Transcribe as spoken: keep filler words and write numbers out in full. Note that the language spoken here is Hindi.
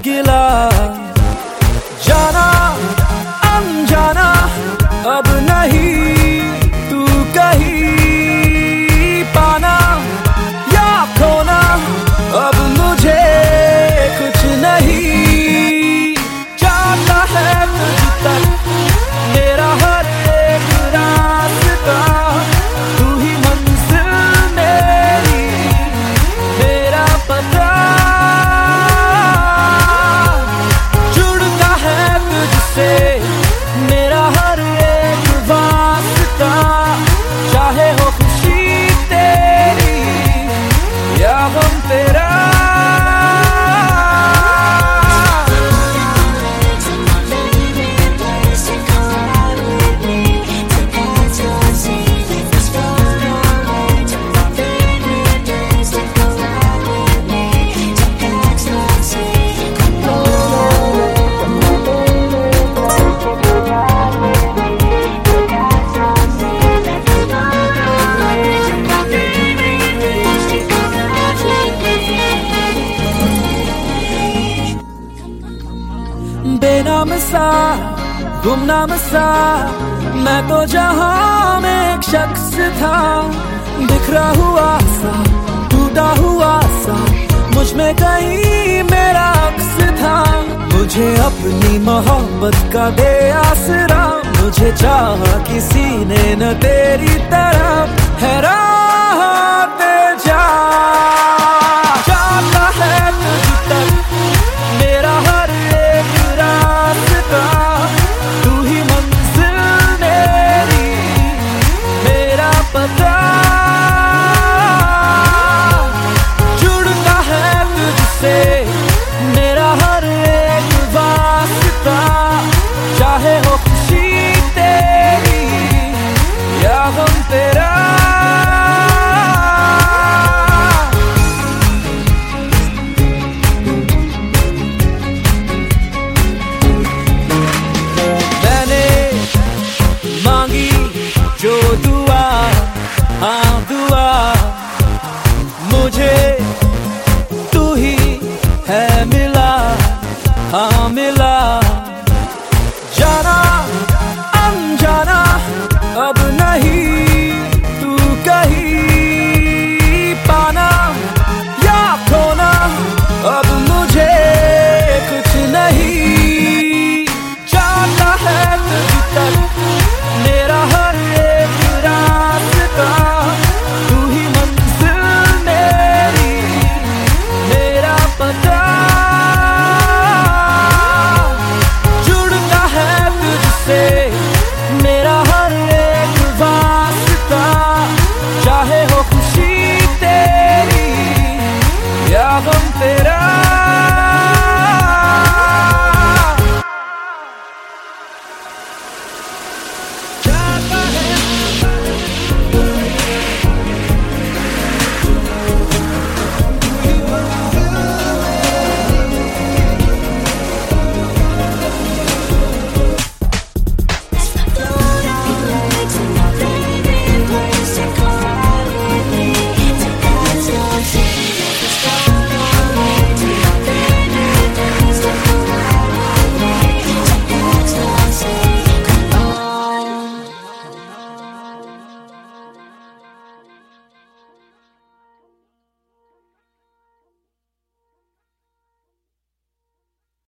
गिला। जाना अनजाना अब नहीं तू कहीं, पाना या खोना अब मुझे कुछ नहीं। जाता है तुझ तक मेरा हर एक रास्ता, तू ही मंजिल मेरी, मेरा पता। जुड़ता है तुझसे मेरा हर एक वास्ता, चाहे हो खुशी तेरी या गम तेरा। बेनाम सा गुमनाम सा मैं तो जहां में एक शख्स था, बिखरा हुआ सा टूटा हुआ सा मुझ में कहीं मेरा अक्स था। मुझे अपनी मोहब्बत का दे आसरा, मुझे चाहा किसी ने न तेरी तरह, हैरान जा। जाता है तुझ तक मेरा हर एक रास्ता, तू ही मंजिल मेरी, मेरा पता। जुड़ता है तुझसे मेरा हर एक वास्ता, चाहे हो खुशी तेरी या गम तेरा। जो दुआ हाँ दुआ मुझे तू ही है मिला, हाँ मिला। जाना अनजाना अब नहीं तू कहीं, पाना या खोना अब मुझे कुछ नहीं। जाता है तुझ तक मेरा हर एक रास्ता, तू ही मंजिल मेरी, मेरा पता। जुड़ता है तुझसे मेरा हर एक वास्ता, चाहे हो खुशी तेरी या गम तेरा।